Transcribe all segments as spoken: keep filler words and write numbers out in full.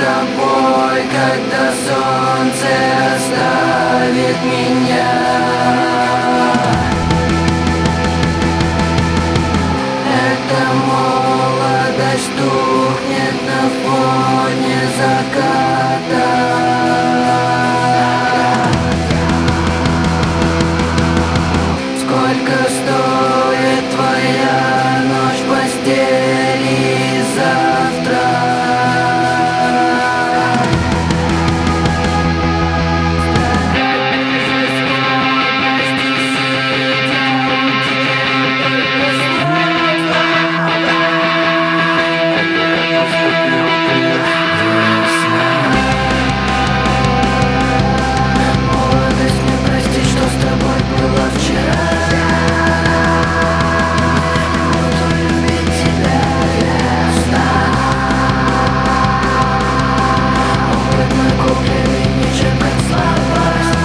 тобой, когда солнце оставит меня. Эта молодость тухнет на фоне заката. Сколько стоит твоя ночь в постели завтра? Молодость, мне прости, что с тобой было вчера. Буду любить тебя вечно. Опыт мой купленный ничем, как слабость.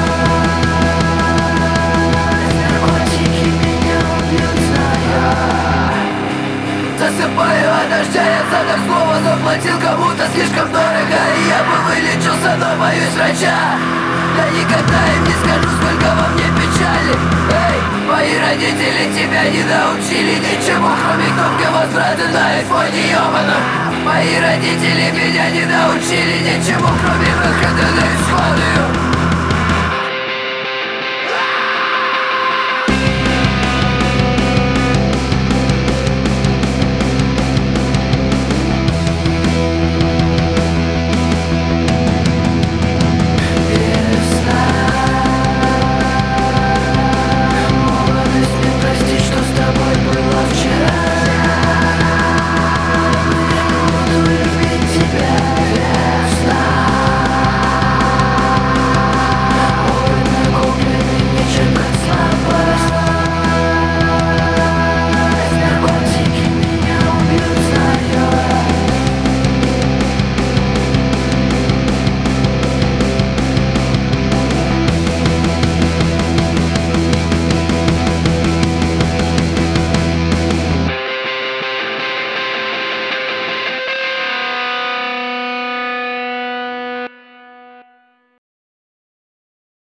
Наркотики меня убьют, знаю. Засыпаю от дождя, я за так слово заплатил кому-то слишком дорого, и я бы вылечился, но боюсь врача. Я никогда им не скажу, сколько во мне печали. Эй, мои родители тебя не научили ничему, кроме кнопки возврата на айфоне ёбаном. Мои родители меня не научили ничему, кроме выхода на исходную.